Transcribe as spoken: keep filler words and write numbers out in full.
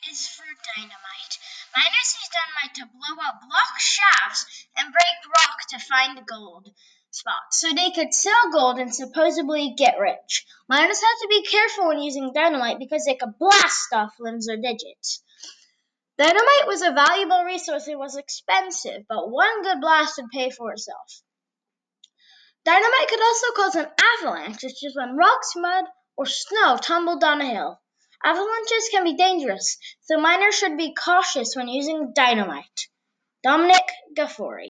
is for dynamite. Miners use dynamite to blow up block shafts and break rock to find gold spots, so they could sell gold and supposedly get rich. Miners had to be careful when using dynamite because they could blast off limbs or digits. Dynamite was a valuable resource and was expensive, but one good blast would pay for itself. Dynamite could also cause an avalanche, which is when rocks, mud, or snow tumble down a hill. Avalanches can be dangerous, so miners should be cautious when using dynamite. Dominic Gaffori.